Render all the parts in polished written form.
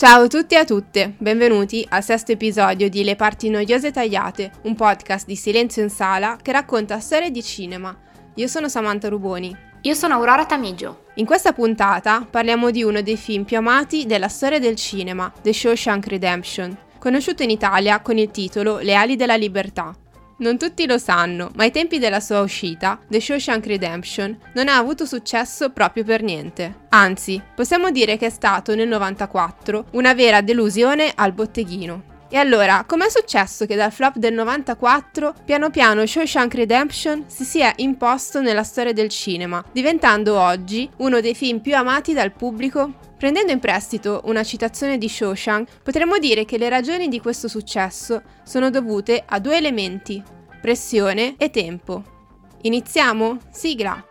Ciao a tutti e a tutte, benvenuti al sesto episodio di Le parti noiose tagliate, un podcast di Silenzio in Sala che racconta storie di cinema. Io sono Samantha Ruboni. Io sono Aurora Tamigio. In questa puntata parliamo di uno dei film più amati della storia del cinema, The Shawshank Redemption, conosciuto in Italia con il titolo Le ali della libertà. Non tutti lo sanno, ma ai tempi della sua uscita, The Shawshank Redemption non ha avuto successo proprio per niente. Anzi, possiamo dire che è stato nel 94 una vera delusione al botteghino. E allora, com'è successo che dal flop del 94, piano piano Shawshank Redemption si sia imposto nella storia del cinema, diventando oggi uno dei film più amati dal pubblico? Prendendo in prestito una citazione di Shawshank, potremmo dire che le ragioni di questo successo sono dovute a due elementi: pressione e tempo. Iniziamo? Sigla!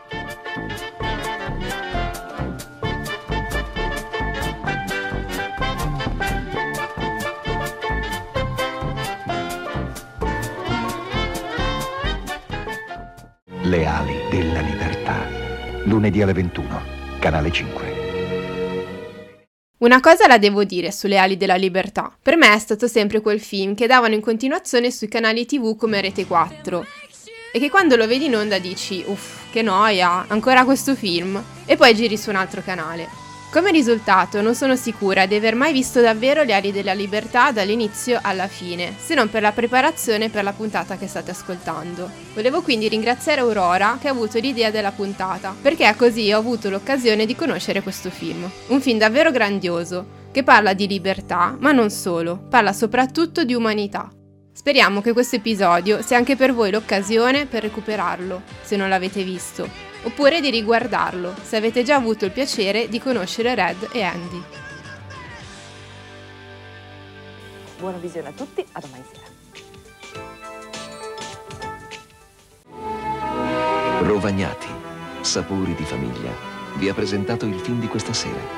Le ali della libertà. Lunedì alle 21, canale 5. Una cosa la devo dire sulle ali della libertà. Per me è stato sempre quel film che davano in continuazione sui canali TV come Rete 4 e che quando lo vedi in onda dici uff, che noia, ancora questo film, e poi giri su un altro canale. Come risultato non sono sicura di aver mai visto davvero Le ali della libertà dall'inizio alla fine, se non per la preparazione per la puntata che state ascoltando. Volevo quindi ringraziare Aurora che ha avuto l'idea della puntata, perché così ho avuto l'occasione di conoscere questo film. Un film davvero grandioso, che parla di libertà, ma non solo, parla soprattutto di umanità. Speriamo che questo episodio sia anche per voi l'occasione per recuperarlo, se non l'avete visto, oppure di riguardarlo, se avete già avuto il piacere di conoscere Red e Andy. Buona visione a tutti, a domani sera. Rovagnati, sapori di famiglia, vi ha presentato il film di questa sera.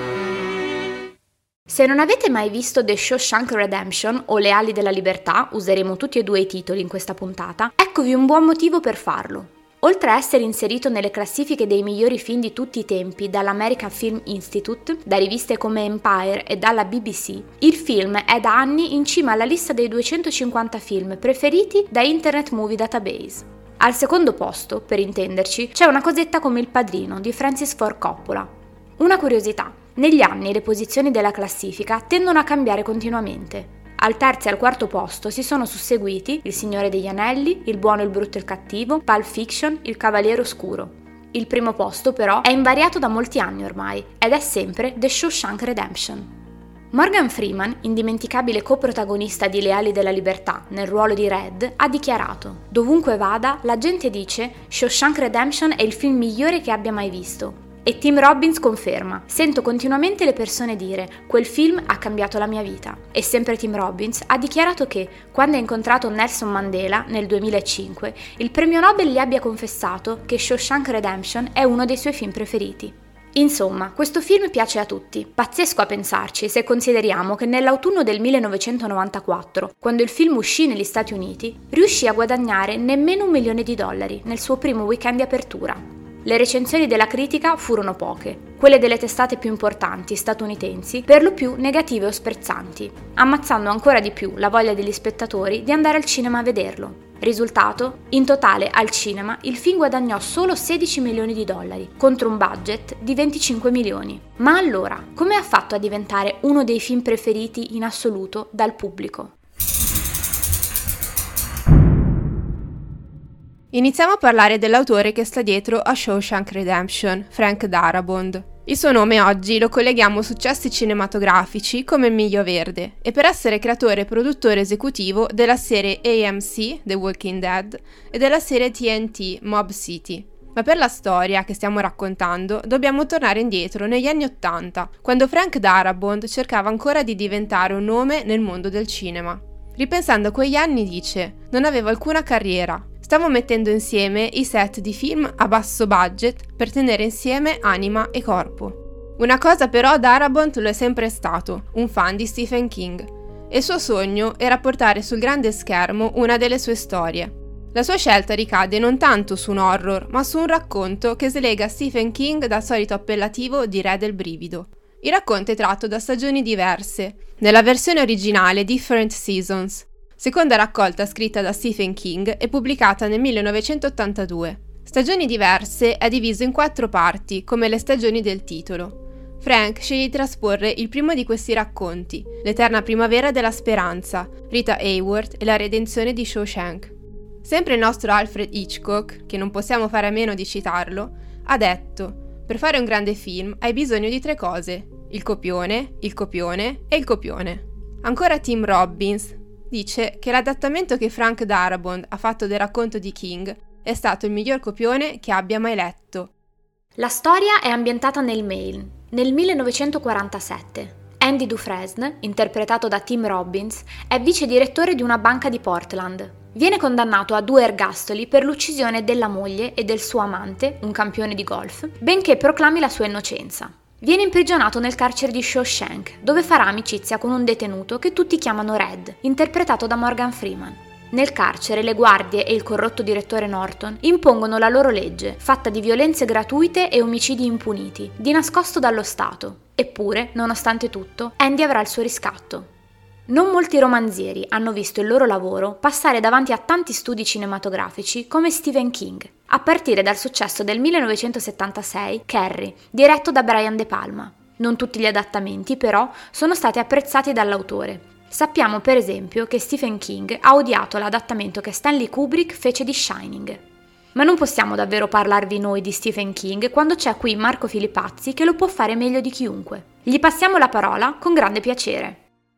Se non avete mai visto The Shawshank Redemption o Le ali della libertà, useremo tutti e due i titoli in questa puntata, eccovi un buon motivo per farlo. Oltre a essere inserito nelle classifiche dei migliori film di tutti i tempi dall'American Film Institute, da riviste come Empire e dalla BBC, il film è da anni in cima alla lista dei 250 film preferiti da Internet Movie Database. Al secondo posto, per intenderci, c'è Una cosetta come Il padrino di Francis Ford Coppola. Una curiosità: negli anni le posizioni della classifica tendono a cambiare continuamente. Al terzo e al quarto posto si sono susseguiti Il Signore degli Anelli, Il buono, il brutto e il cattivo, Pulp Fiction, Il Cavaliere Oscuro. Il primo posto però è invariato da molti anni ormai ed è sempre The Shawshank Redemption. Morgan Freeman, indimenticabile coprotagonista di Le ali della libertà nel ruolo di Red, ha dichiarato: "Dovunque vada, la gente dice Shawshank Redemption è il film migliore che abbia mai visto". E Tim Robbins conferma: "Sento continuamente le persone dire quel film ha cambiato la mia vita". E sempre Tim Robbins ha dichiarato che, quando ha incontrato Nelson Mandela nel 2005, il premio Nobel gli abbia confessato che Shawshank Redemption è uno dei suoi film preferiti. Insomma, questo film piace a tutti. Pazzesco a pensarci se consideriamo che nell'autunno del 1994, quando il film uscì negli Stati Uniti, riuscì a guadagnare nemmeno $1 milione nel suo primo weekend di apertura. Le recensioni della critica furono poche, quelle delle testate più importanti statunitensi per lo più negative o sprezzanti, ammazzando ancora di più la voglia degli spettatori di andare al cinema a vederlo. Risultato? In totale al cinema il film guadagnò solo $16 milioni, contro un budget di 25 milioni. Ma allora, come ha fatto a diventare uno dei film preferiti in assoluto dal pubblico? Iniziamo a parlare dell'autore che sta dietro a Shawshank Redemption, Frank Darabont. Il suo nome oggi lo colleghiamo a successi cinematografici come Il Miglio Verde e per essere creatore e produttore esecutivo della serie AMC, The Walking Dead, e della serie TNT, Mob City. Ma per la storia che stiamo raccontando dobbiamo tornare indietro negli anni '80, quando Frank Darabont cercava ancora di diventare un nome nel mondo del cinema. Ripensando a quegli anni dice: "Non avevo alcuna carriera. Stavo mettendo insieme i set di film a basso budget per tenere insieme anima e corpo". Una cosa però Darabont lo è sempre stato, un fan di Stephen King, e il suo sogno era portare sul grande schermo una delle sue storie. La sua scelta ricade non tanto su un horror, ma su un racconto che slega Stephen King dal solito appellativo di Re del brivido. Il racconto è tratto da Stagioni diverse, nella versione originale Different Seasons, seconda raccolta scritta da Stephen King e pubblicata nel 1982. Stagioni diverse è diviso in 4 parti, come le stagioni del titolo. Frank sceglie di trasporre il primo di questi racconti, L'eterna primavera della speranza, Rita Hayworth e la redenzione di Shawshank. Sempre il nostro Alfred Hitchcock, che non possiamo fare a meno di citarlo, ha detto: per fare un grande film hai bisogno di 3 cose, il copione e il copione. Ancora Tim Robbins dice che l'adattamento che Frank Darabont ha fatto del racconto di King è stato il miglior copione che abbia mai letto. La storia è ambientata nel Maine, nel 1947. Andy Dufresne, interpretato da Tim Robbins, è vice direttore di una banca di Portland. Viene condannato a 2 ergastoli per l'uccisione della moglie e del suo amante, un campione di golf, benché proclami la sua innocenza. Viene imprigionato nel carcere di Shawshank, dove farà amicizia con un detenuto che tutti chiamano Red, interpretato da Morgan Freeman. Nel carcere le guardie e il corrotto direttore Norton impongono la loro legge, fatta di violenze gratuite e omicidi impuniti, di nascosto dallo Stato. Eppure, nonostante tutto, Andy avrà il suo riscatto. Non molti romanzieri hanno visto il loro lavoro passare davanti a tanti studi cinematografici come Stephen King, a partire dal successo del 1976 Carrie, diretto da Brian De Palma. Non tutti gli adattamenti, però, sono stati apprezzati dall'autore. Sappiamo per esempio che Stephen King ha odiato l'adattamento che Stanley Kubrick fece di Shining. Ma non possiamo davvero parlarvi noi di Stephen King quando c'è qui Marco Filippazzi che lo può fare meglio di chiunque. Gli passiamo la parola con grande piacere.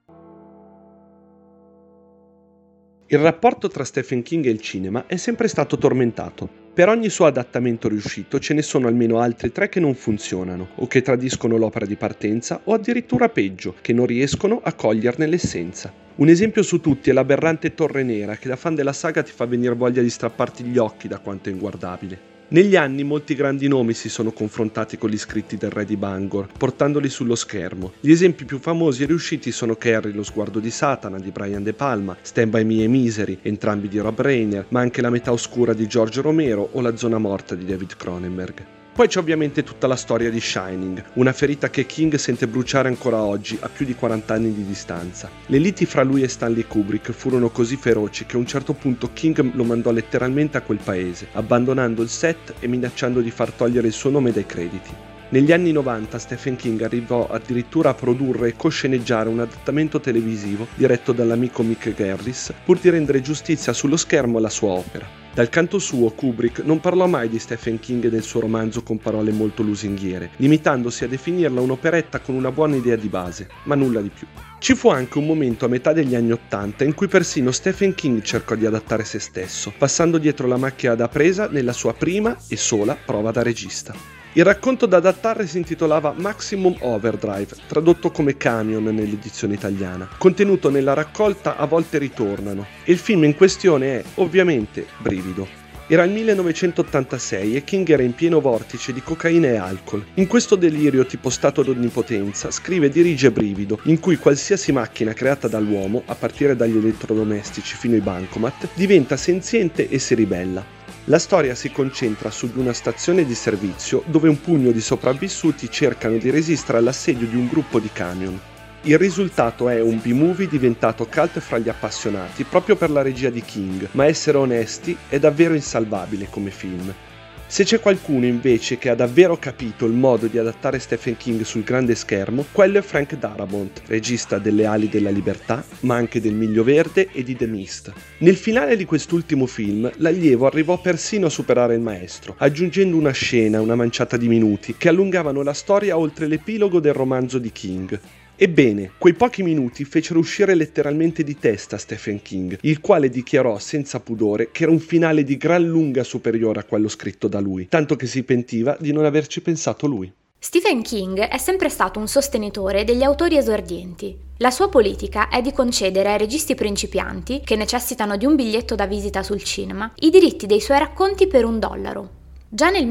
Il rapporto tra Stephen King e il cinema è sempre stato tormentato. Per ogni suo adattamento riuscito ce ne sono almeno altri 3 che non funzionano, o che tradiscono l'opera di partenza, o addirittura peggio, che non riescono a coglierne l'essenza. Un esempio su tutti è l'aberrante Torre Nera, che da fan della saga ti fa venire voglia di strapparti gli occhi da quanto è inguardabile. Negli anni molti grandi nomi si sono confrontati con gli scritti del re di Bangor, portandoli sullo schermo. Gli esempi più famosi e riusciti sono Carrie, lo sguardo di Satana di Brian De Palma, Stand By Me e Misery, entrambi di Rob Reiner, ma anche La metà oscura di George Romero o La zona morta di David Cronenberg. Poi c'è ovviamente tutta la storia di Shining, una ferita che King sente bruciare ancora oggi, a più di 40 anni di distanza. Le liti fra lui e Stanley Kubrick furono così feroci che a un certo punto King lo mandò letteralmente a quel paese, abbandonando il set e minacciando di far togliere il suo nome dai crediti. Negli anni 90 Stephen King arrivò addirittura a produrre e cosceneggiare un adattamento televisivo diretto dall'amico Mick Garris, pur di rendere giustizia sullo schermo alla sua opera. Dal canto suo, Kubrick non parlò mai di Stephen King e del suo romanzo con parole molto lusinghiere, limitandosi a definirla un'operetta con una buona idea di base, ma nulla di più. Ci fu anche un momento a metà degli anni '80 in cui persino Stephen King cercò di adattare se stesso, passando dietro la macchina da presa nella sua prima e sola prova da regista. Il racconto da adattare si intitolava Maximum Overdrive, tradotto come Camion nell'edizione italiana, contenuto nella raccolta A volte ritornano, e il film in questione è, ovviamente, Brivido. Era il 1986 e King era in pieno vortice di cocaina e alcol. In questo delirio tipo stato d'onnipotenza scrive e dirige Brivido, in cui qualsiasi macchina creata dall'uomo, a partire dagli elettrodomestici fino ai bancomat, diventa senziente e si ribella. La storia si concentra su di una stazione di servizio dove un pugno di sopravvissuti cercano di resistere all'assedio di un gruppo di camion. Il risultato è un B-movie diventato cult fra gli appassionati proprio per la regia di King, ma essere onesti è davvero insalvabile come film. Se c'è qualcuno invece che ha davvero capito il modo di adattare Stephen King sul grande schermo, quello è Frank Darabont, regista delle Ali della Libertà, ma anche del Miglio Verde e di The Mist. Nel finale di quest'ultimo film, l'allievo arrivò persino a superare il maestro, aggiungendo una scena, una manciata di minuti, che allungavano la storia oltre l'epilogo del romanzo di King. Ebbene, quei pochi minuti fecero uscire letteralmente di testa Stephen King, il quale dichiarò senza pudore che era un finale di gran lunga superiore a quello scritto da lui, tanto che si pentiva di non averci pensato lui. Stephen King è sempre stato un sostenitore degli autori esordienti. La sua politica è di concedere ai registi principianti, che necessitano di un biglietto da visita sul cinema, i diritti dei suoi racconti per $1. Già nel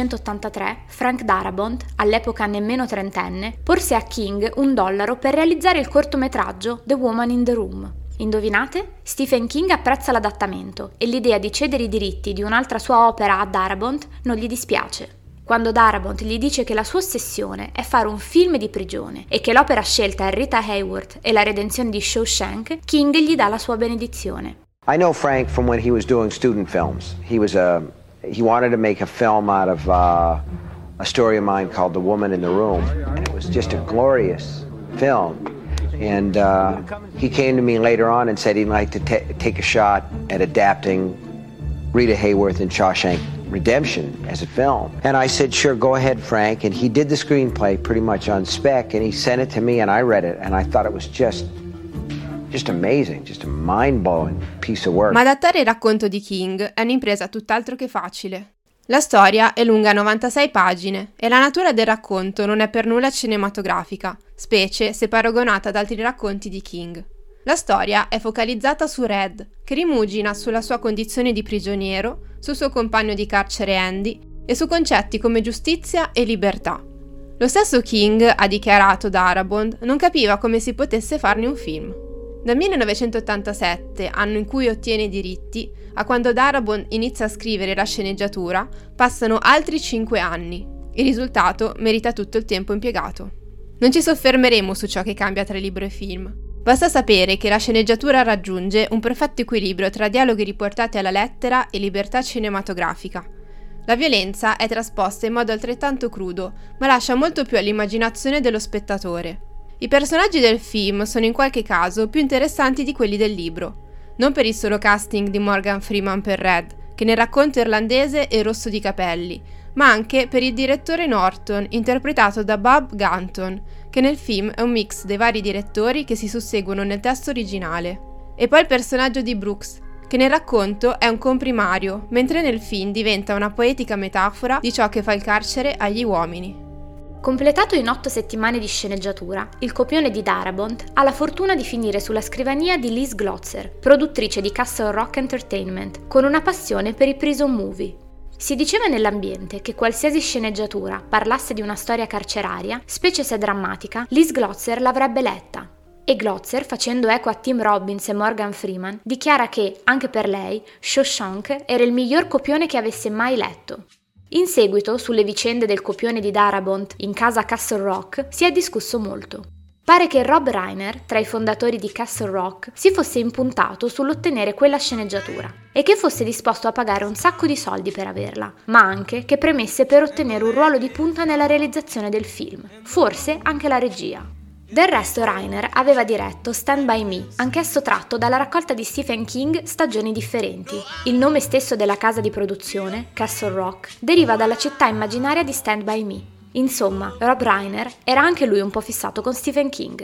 1983 Frank Darabont, all'epoca nemmeno trentenne, porse a King $1 per realizzare il cortometraggio The Woman in the Room. Indovinate? Stephen King apprezza l'adattamento e l'idea di cedere i diritti di un'altra sua opera a Darabont non gli dispiace. Quando Darabont gli dice che la sua ossessione è fare un film di prigione e che l'opera scelta è Rita Hayworth e la redenzione di Shawshank, King gli dà la sua benedizione. I know Frank from when he was doing student films. He wanted to make a film out of a story of mine called The Woman in the Room, and it was just a glorious film. And he came to me later on and said he'd like to take a shot at adapting Rita Hayworth and Shawshank Redemption as a film. And I said, sure, go ahead, Frank. And he did the screenplay pretty much on spec, and he sent it to me, and I read it, and I thought it was just amazing, just a mind-blowing piece of work. Ma adattare il racconto di King è un'impresa tutt'altro che facile. La storia è lunga 96 pagine e la natura del racconto non è per nulla cinematografica, specie se paragonata ad altri racconti di King. La storia è focalizzata su Red, che rimugina sulla sua condizione di prigioniero, sul suo compagno di carcere Andy e su concetti come giustizia e libertà. Lo stesso King ha dichiarato Darabont non capiva come si potesse farne un film. Dal 1987, anno in cui ottiene i diritti, a quando Darabont inizia a scrivere la sceneggiatura, passano altri 5 anni. Il risultato merita tutto il tempo impiegato. Non ci soffermeremo su ciò che cambia tra libro e film. Basta sapere che la sceneggiatura raggiunge un perfetto equilibrio tra dialoghi riportati alla lettera e libertà cinematografica. La violenza è trasposta in modo altrettanto crudo, ma lascia molto più all'immaginazione dello spettatore. I personaggi del film sono in qualche caso più interessanti di quelli del libro, non per il solo casting di Morgan Freeman per Red, che nel racconto irlandese è rosso di capelli, ma anche per il direttore Norton, interpretato da Bob Gunton, che nel film è un mix dei vari direttori che si susseguono nel testo originale. E poi il personaggio di Brooks, che nel racconto è un comprimario, mentre nel film diventa una poetica metafora di ciò che fa il carcere agli uomini. Completato in 8 settimane di sceneggiatura, il copione di Darabont ha la fortuna di finire sulla scrivania di Liz Glotzer, produttrice di Castle Rock Entertainment, con una passione per i prison movie. Si diceva nell'ambiente che qualsiasi sceneggiatura parlasse di una storia carceraria, specie se drammatica, Liz Glotzer l'avrebbe letta. E Glotzer, facendo eco a Tim Robbins e Morgan Freeman, dichiara che, anche per lei, Shawshank era il miglior copione che avesse mai letto. In seguito, sulle vicende del copione di Darabont in casa Castle Rock, si è discusso molto. Pare che Rob Reiner, tra i fondatori di Castle Rock, si fosse impuntato sull'ottenere quella sceneggiatura e che fosse disposto a pagare un sacco di soldi per averla, ma anche che premesse per ottenere un ruolo di punta nella realizzazione del film, forse anche la regia. Del resto Reiner aveva diretto Stand By Me, anch'esso tratto dalla raccolta di Stephen King Stagioni differenti. Il nome stesso della casa di produzione, Castle Rock, deriva dalla città immaginaria di Stand By Me. Insomma, Rob Reiner era anche lui un po' fissato con Stephen King.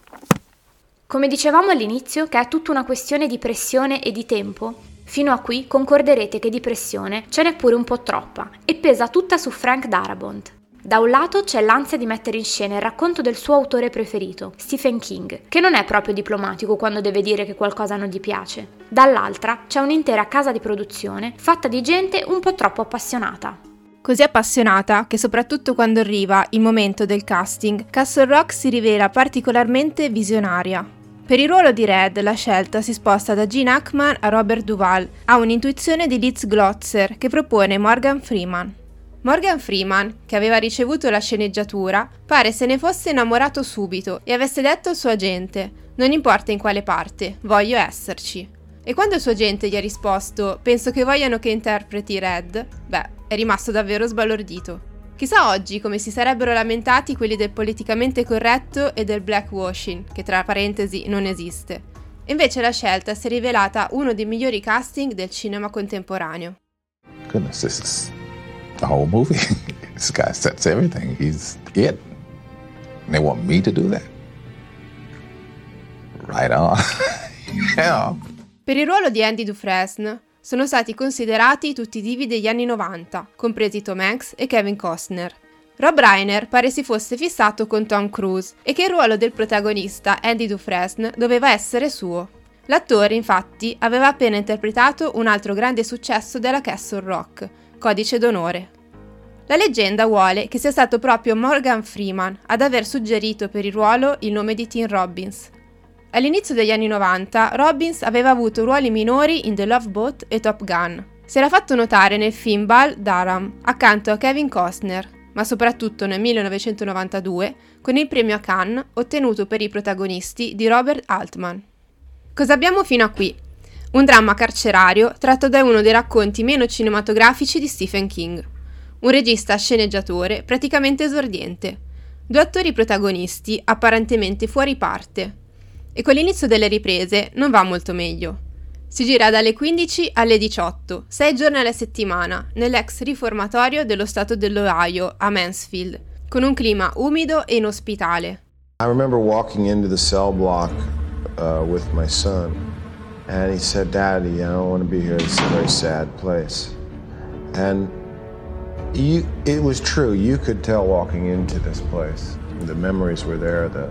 Come dicevamo all'inizio che è tutta una questione di pressione e di tempo, fino a qui concorderete che di pressione ce n'è pure un po' troppa e pesa tutta su Frank Darabont. Da un lato c'è l'ansia di mettere in scena il racconto del suo autore preferito, Stephen King, che non è proprio diplomatico quando deve dire che qualcosa non gli piace. Dall'altra c'è un'intera casa di produzione fatta di gente un po' troppo appassionata. Così appassionata che soprattutto quando arriva il momento del casting, Castle Rock si rivela particolarmente visionaria. Per il ruolo di Red la scelta si sposta da Gene Hackman a Robert Duvall, a un'intuizione di Liz Glotzer che propone Morgan Freeman. Morgan Freeman, che aveva ricevuto la sceneggiatura, pare se ne fosse innamorato subito e avesse detto al suo agente: non importa in quale parte, voglio esserci. E quando il suo agente gli ha risposto: penso che vogliano che interpreti Red, è rimasto davvero sbalordito. Chissà oggi come si sarebbero lamentati quelli del politicamente corretto e del blackwashing, che tra parentesi non esiste. Invece la scelta si è rivelata uno dei migliori casting del cinema contemporaneo. Goodness, this is the whole movie. This guy sets everything. He's it. And they want me to do that? Right on. Yeah. Per il ruolo di Andy Dufresne sono stati considerati tutti i divi degli anni 90, compresi Tom Hanks e Kevin Costner. Rob Reiner pare si fosse fissato con Tom Cruise e che il ruolo del protagonista, Andy Dufresne, doveva essere suo. L'attore, infatti, aveva appena interpretato un altro grande successo della Castle Rock, Codice d'onore. La leggenda vuole che sia stato proprio Morgan Freeman ad aver suggerito per il ruolo il nome di Tim Robbins. All'inizio degli anni 90, Robbins aveva avuto ruoli minori in The Love Boat e Top Gun. Si era fatto notare nel film Bull Durham, accanto a Kevin Costner, ma soprattutto nel 1992 con il premio a Cannes ottenuto per i protagonisti di Robert Altman. Cosa abbiamo fino a qui? Un dramma carcerario tratto da uno dei racconti meno cinematografici di Stephen King. Un regista sceneggiatore praticamente esordiente. 2 attori protagonisti apparentemente fuori parte. E con l'inizio delle riprese non va molto meglio. Si gira dalle 15 alle 18, 6 giorni alla settimana, nell'ex riformatorio dello stato dell'Ohio a Mansfield, con un clima umido e inospitale. I remember walking into the cell block with my son, and he said, "Daddy, I don't want to be here. It's a very sad place." And it was true. You could tell walking into this place. The memories were there. The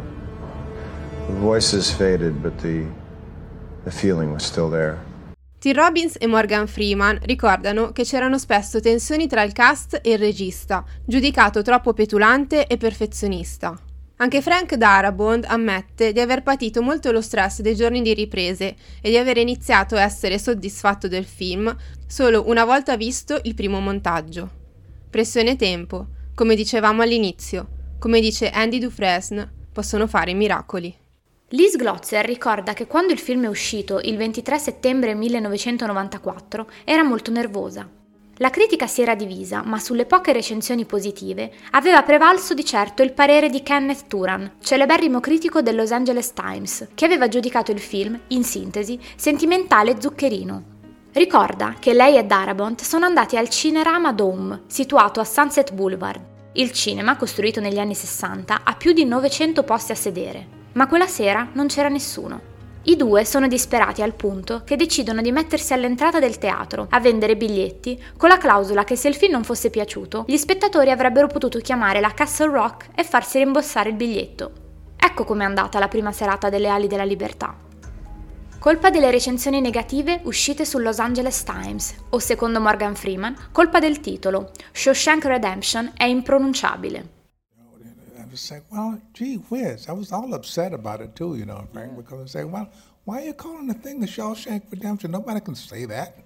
voices faded, but the feeling was still there. T. Robbins e Morgan Freeman ricordano che c'erano spesso tensioni tra il cast e il regista, giudicato troppo petulante e perfezionista. Anche Frank Darabont ammette di aver patito molto lo stress dei giorni di riprese e di aver iniziato a essere soddisfatto del film solo una volta visto il primo montaggio. Pressione e tempo, come dicevamo all'inizio, come dice Andy Dufresne, possono fare miracoli. Liz Glotzer ricorda che quando il film è uscito il 23 settembre 1994 era molto nervosa. La critica si era divisa, ma sulle poche recensioni positive aveva prevalso di certo il parere di Kenneth Turan, celeberrimo critico del Los Angeles Times, che aveva giudicato il film, in sintesi, sentimentale e zuccherino. Ricorda che lei e Darabont sono andati al Cinerama Dome, situato a Sunset Boulevard. Il cinema, costruito negli anni 60, ha più di 900 posti a sedere. Ma quella sera non c'era nessuno. I due sono disperati al punto che decidono di mettersi all'entrata del teatro a vendere biglietti con la clausola che se il film non fosse piaciuto, gli spettatori avrebbero potuto chiamare la Castle Rock e farsi rimborsare il biglietto. Ecco com'è andata la prima serata delle Ali della Libertà. Colpa delle recensioni negative uscite sul Los Angeles Times, o secondo Morgan Freeman, colpa del titolo. Shawshank Redemption è impronunciabile. I was saying, well, gee whiz, I was all upset about it too, Frank, because I was saying, well, why are you calling the thing the Shawshank Redemption? Nobody can say that.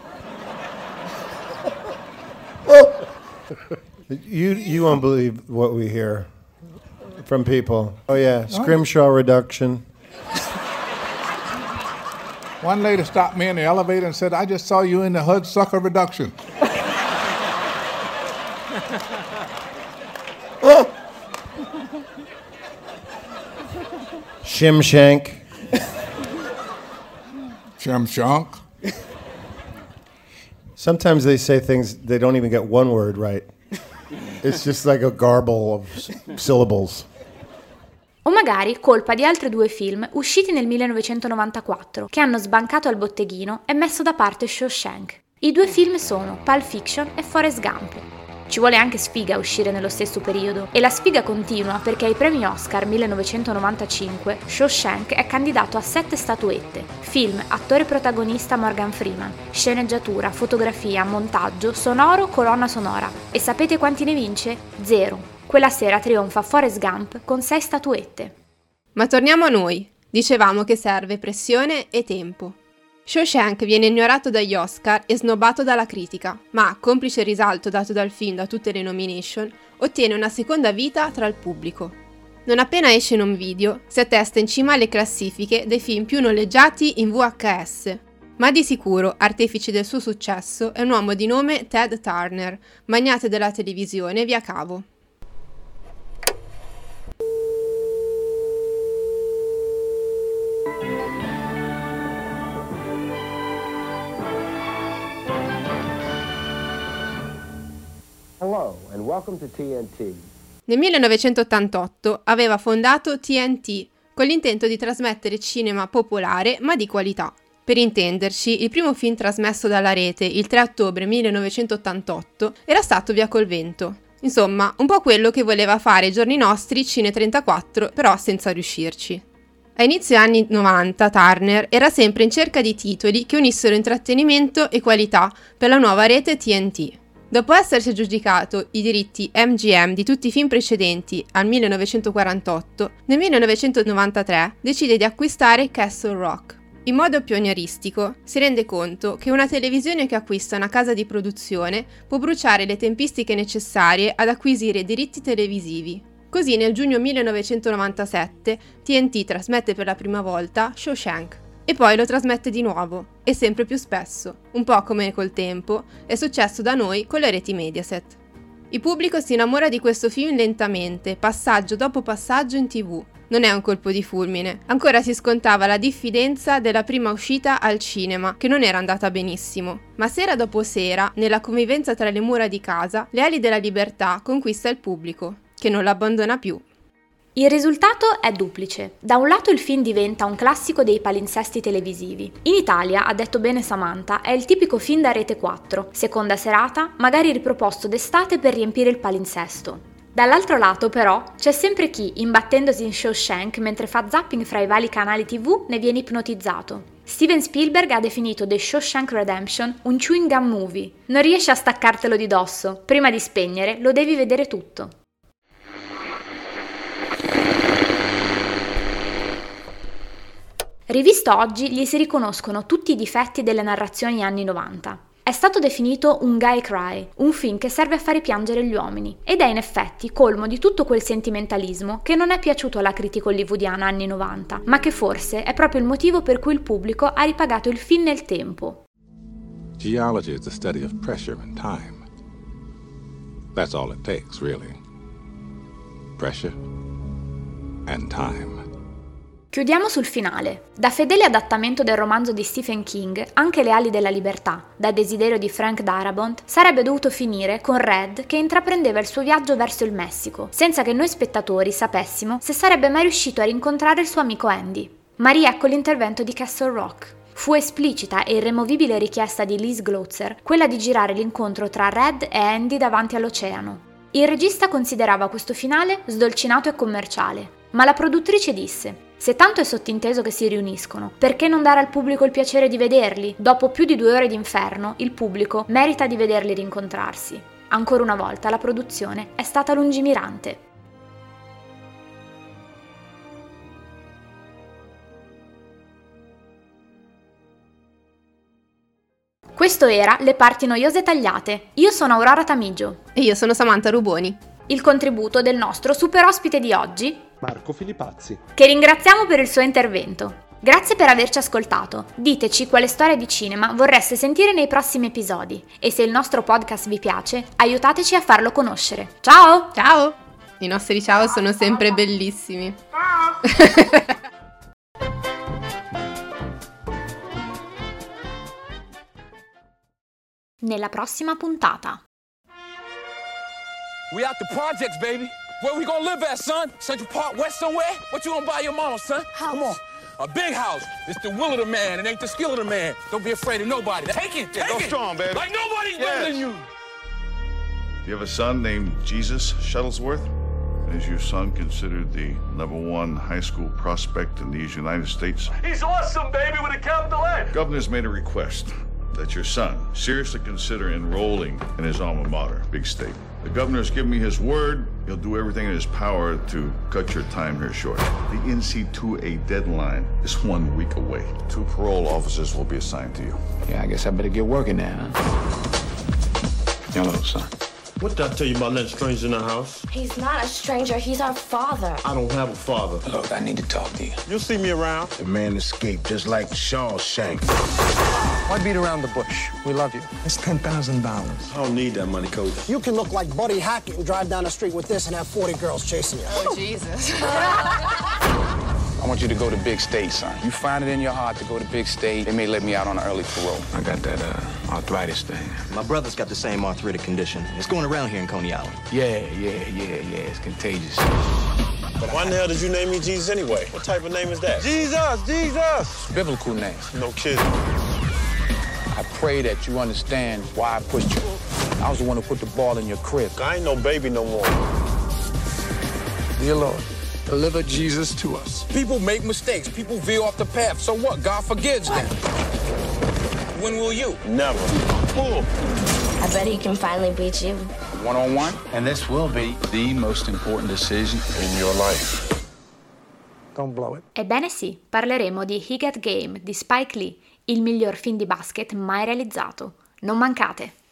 You won't believe what we hear from people. Oh yeah, Scrimshaw Reduction. One lady stopped me in the elevator and said, I just saw you in the Hudsucker Reduction. Shimshank. Shimshank. Sometimes they say things, they don't even get one word right. It's just like a garble of syllables. O magari colpa di altri 2 film usciti nel 1994 che hanno sbancato al botteghino e messo da parte Shawshank. I 2 film sono Pulp Fiction e Forrest Gump. Ci vuole anche sfiga a uscire nello stesso periodo, e la sfiga continua perché ai premi Oscar 1995 Shawshank è candidato a 7 statuette: film, attore protagonista Morgan Freeman, sceneggiatura, fotografia, montaggio, sonoro, colonna sonora. E sapete quanti ne vince? 0. Quella sera trionfa Forrest Gump con 6 statuette. Ma torniamo a noi. Dicevamo che serve pressione e tempo. Shawshank viene ignorato dagli Oscar e snobbato dalla critica, ma, complice il risalto dato dal film da tutte le nomination, ottiene una seconda vita tra il pubblico. Non appena esce in un video, si attesta in cima alle classifiche dei film più noleggiati in VHS. Ma di sicuro, artefice del suo successo, è un uomo di nome Ted Turner, magnate della televisione via cavo. Hello and welcome to TNT. Nel 1988 aveva fondato TNT con l'intento di trasmettere cinema popolare ma di qualità. Per intenderci, il primo film trasmesso dalla rete il 3 ottobre 1988 era stato Via col vento. Insomma, un po' quello che voleva fare ai giorni nostri Cine34, però senza riuscirci. A inizio anni 90 Turner era sempre in cerca di titoli che unissero intrattenimento e qualità per la nuova rete TNT. Dopo essersi aggiudicato i diritti MGM di tutti i film precedenti al 1948, nel 1993 decide di acquistare Castle Rock. In modo pionieristico si rende conto che una televisione che acquista una casa di produzione può bruciare le tempistiche necessarie ad acquisire i diritti televisivi. Così nel giugno 1997 TNT trasmette per la prima volta Shawshank e poi lo trasmette di nuovo e sempre più spesso, un po' come col tempo è successo da noi con le reti Mediaset. Il pubblico si innamora di questo film lentamente, passaggio dopo passaggio in TV. Non è un colpo di fulmine, ancora si scontava la diffidenza della prima uscita al cinema, che non era andata benissimo. Ma sera dopo sera, nella convivenza tra le mura di casa, Le ali della libertà conquista il pubblico, che non l'abbandona più. Il risultato è duplice. Da un lato il film diventa un classico dei palinsesti televisivi. In Italia, ha detto bene Samantha, è il tipico film da Rete 4, seconda serata, magari riproposto d'estate per riempire il palinsesto. Dall'altro lato, però, c'è sempre chi, imbattendosi in Shawshank mentre fa zapping fra i vari canali TV, ne viene ipnotizzato. Steven Spielberg ha definito The Shawshank Redemption un chewing gum movie. Non riesci a staccartelo di dosso. Prima di spegnere, lo devi vedere tutto. Rivisto oggi, gli si riconoscono tutti i difetti delle narrazioni anni 90. È stato definito un guy cry, un film che serve a fare piangere gli uomini, ed è in effetti colmo di tutto quel sentimentalismo che non è piaciuto alla critica hollywoodiana anni 90, ma che forse è proprio il motivo per cui il pubblico ha ripagato il film nel tempo. Geology is the study of pressure and time. That's all it takes, really. Pressure and time. Chiudiamo sul finale. Da fedele adattamento del romanzo di Stephen King, Anche le ali della libertà, da desiderio di Frank Darabont, sarebbe dovuto finire con Red che intraprendeva il suo viaggio verso il Messico, senza che noi spettatori sapessimo se sarebbe mai riuscito a rincontrare il suo amico Andy. Ma riecco l'intervento di Castle Rock. Fu esplicita e irremovibile richiesta di Liz Glotzer quella di girare l'incontro tra Red e Andy davanti all'oceano. Il regista considerava questo finale sdolcinato e commerciale, ma la produttrice disse: se tanto è sottinteso che si riuniscono, perché non dare al pubblico il piacere di vederli? Dopo più di 2 ore di inferno, il pubblico merita di vederli rincontrarsi. Ancora una volta la produzione è stata lungimirante. Questo era Le parti noiose tagliate. Io sono Aurora Tamigio. E io sono Samantha Ruboni. Il contributo del nostro super ospite di oggi, Marco Filippazzi, che ringraziamo per il suo intervento. Grazie per averci ascoltato. Diteci quale storia di cinema vorreste sentire nei prossimi episodi e se il nostro podcast vi piace, aiutateci a farlo conoscere. Ciao! Ciao! I nostri ciao sono sempre bellissimi. Nella prossima puntata. We out the projects, baby. Where we gonna live at, son? Central Park West somewhere? What you gonna buy your mama, son? House. Come on. A big house. It's the will of the man. It ain't the skill of the man. Don't be afraid of nobody. Take it. Take Go it. strong, baby. Like nobody's better than you. You have a son named Jesus Shuttlesworth? Is your son considered the #1 high school prospect in these United States? He's awesome, baby, with a capital A. The governor's made a request that your son seriously consider enrolling in his alma mater, Big State. The governor's given me his word. He'll do everything in his power to cut your time here short. The NC2A deadline is 1 week away. 2 parole officers will be assigned to you. Yeah, I guess I better get working now, huh? Hello, son. What did I tell you about letting strangers in the house? He's not a stranger, he's our father. I don't have a father. Look, I need to talk to you. You'll see me around. The man escaped just like Shawshank. Why beat around the bush? We love you. It's $10,000. I don't need that money, Coach. You can look like Buddy Hackett and drive down the street with this and have 40 girls chasing you. Oh, Jesus. I want you to go to Big State, son. You find it in your heart to go to Big State, they may let me out on early parole. I got that arthritis thing. My brother's got the same arthritic condition. It's going around here in Coney Island. Yeah. It's contagious. Why in the hell did you name me Jesus anyway? What type of name is that? Jesus! It's a biblical name. No kidding. I pray that you understand why I put you. I was the one who put the ball in your crib. I ain't no baby no more. Dear Lord, deliver Jesus to us. People make mistakes. People veer off the path. So what? God forgives them. When will you? Never. Cool. I bet he can finally beat you. One-on-one. And this will be the most important decision In your life. don't blow it. Ebbene sì, parleremo di He Got Game di Spike Lee, il miglior film di basket mai realizzato. Non mancate!